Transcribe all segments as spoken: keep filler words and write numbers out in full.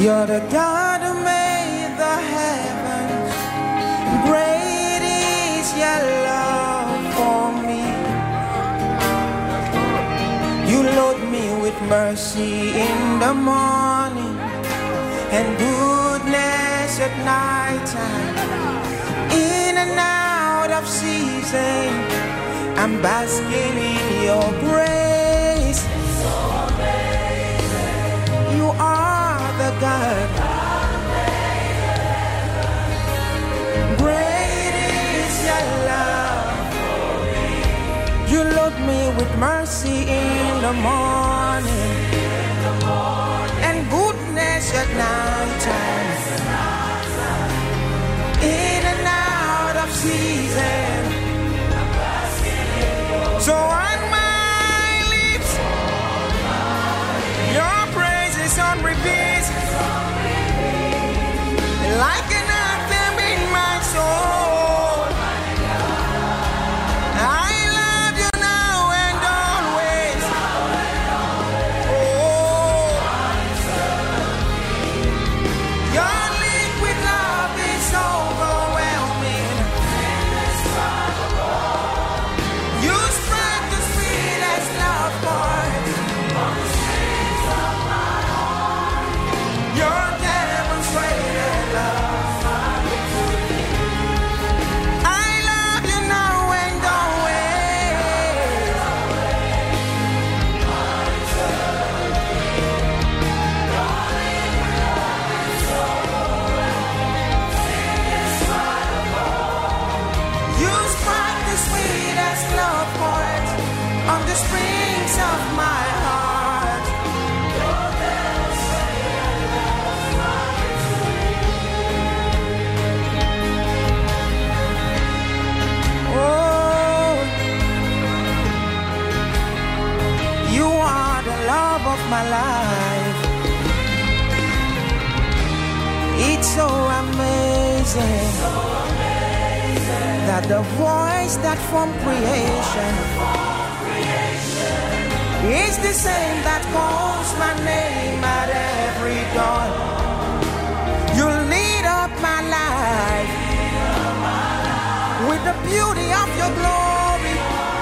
You're the God who made the heavens. Great is your love for me. You load me with mercy in the morning and goodness at night time. In and out of season, I'm basking in your grace. You are the God. Great is your love. You load me with mercy in the morning and goodness at night time. In and out of season. So on my lips, your praise is on repeat, like an anthem in my soul. I love you now and always. Oh, your liquid love is overwhelming. You spread the sweetest love for your demonstrated love. I love you now and always. You spread the sweetest love for it on the springs of my heart. Oh, you are the love of my life. It's so amazing that the voice that from creation is the same that calls my name at every dawn. You lead up my life with the beauty of your glory.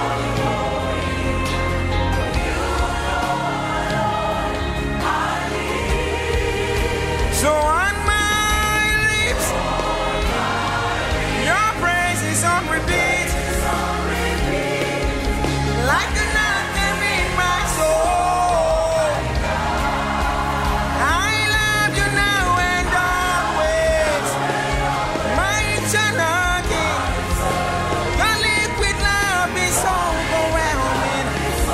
So on my lips, your praise is on repeat, like an anthem in my soul. I love you now and always, my eternal King. Your liquid love is overwhelming.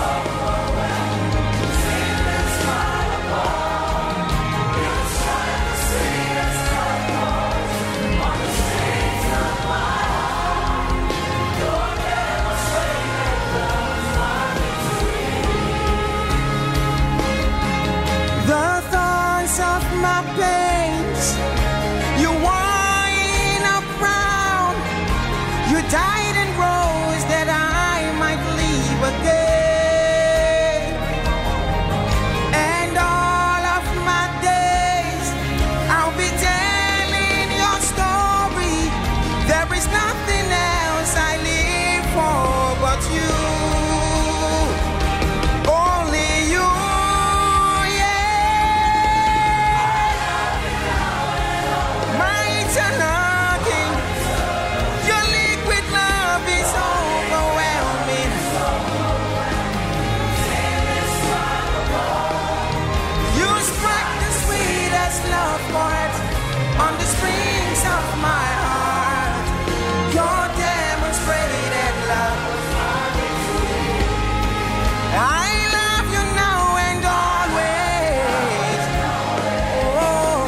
The thorns of my pains, you wore in a crown. You died and rose that I might live again. And all of my days, I'll be telling your story. There is nothing else I live for but you. Only you, yeah. My eternal King, your liquid love is overwhelming. You struck the sweetest love chord on the strings of my heart. Your demonstrated love. I love you now and always. Oh,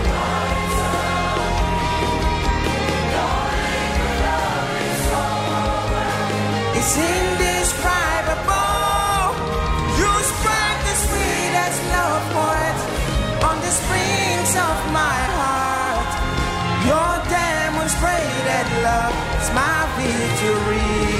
it's indescribable. You spread the sweetest love chord on the springs of my heart. Your demonstrated love is my victory.